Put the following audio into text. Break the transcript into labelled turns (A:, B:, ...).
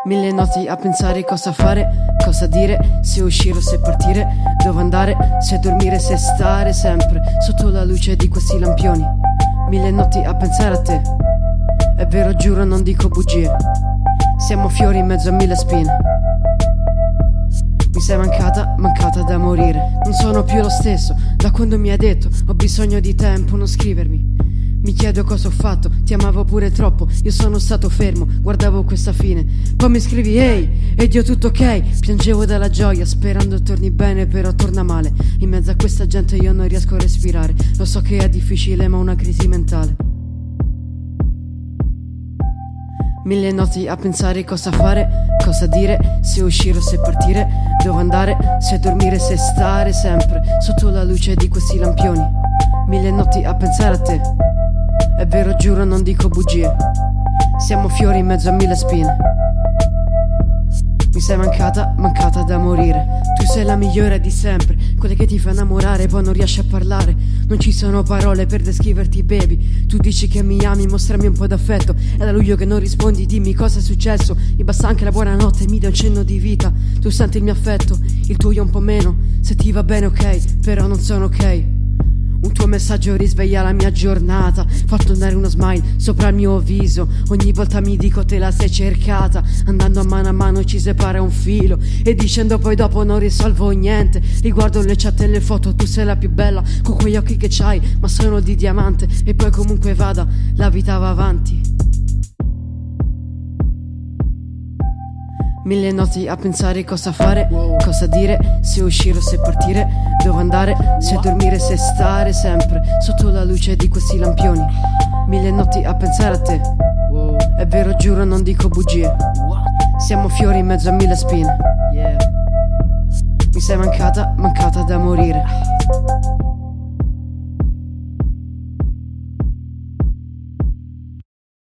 A: Mille notti a pensare cosa fare, cosa dire, se uscire o se partire, dove andare, se dormire, se stare sempre sotto la luce di questi lampioni. Mille notti a pensare a te, è vero giuro non dico bugie, siamo fiori in mezzo a mille spine. Mi sei mancata, mancata da morire. Non sono più lo stesso da quando mi hai detto ho bisogno di tempo, non scrivermi. Mi chiedo cosa ho fatto, ti amavo pure troppo, io sono stato fermo, guardavo questa fine. Poi mi scrivi ehi, ed io tutto ok, piangevo dalla gioia sperando torni bene, però torna male. In mezzo a questa gente io non riesco a respirare, lo so che è difficile ma ho una crisi mentale. Mille notti a pensare cosa fare, cosa dire, se uscire o se partire, dove andare, se dormire, se stare sempre sotto la luce di questi lampioni. Mille notti a pensare a te, è vero giuro non dico bugie, siamo fiori in mezzo a mille spine. Mi sei mancata, mancata da morire. Tu sei la migliore di sempre, quella che ti fa innamorare poi non riesci a parlare. Non ci sono parole per descriverti baby. Tu dici che mi ami, mostrami un po' d'affetto. È da luglio che non rispondi, dimmi cosa è successo. Mi basta anche la buonanotte, mi dai un cenno di vita. Tu senti il mio affetto, il tuo io un po' meno. Se ti va bene ok, però non sono ok. Un tuo messaggio risveglia la mia giornata, fa tornare uno smile sopra il mio viso. Ogni volta mi dico te la sei cercata, andando a mano ci separa un filo. E dicendo poi dopo non risolvo niente. Riguardo le chat e le foto, tu sei la più bella con quegli occhi che c'hai, ma sono di diamante. E poi comunque vada, la vita va avanti. Mille notti a pensare cosa fare, cosa dire, se uscire o se partire, dove andare, se dormire, se stare sempre sotto la luce di questi lampioni. Mille notti a pensare a te, è vero giuro non dico bugie, siamo fiori in mezzo a mille spine. Mi sei mancata, mancata da morire.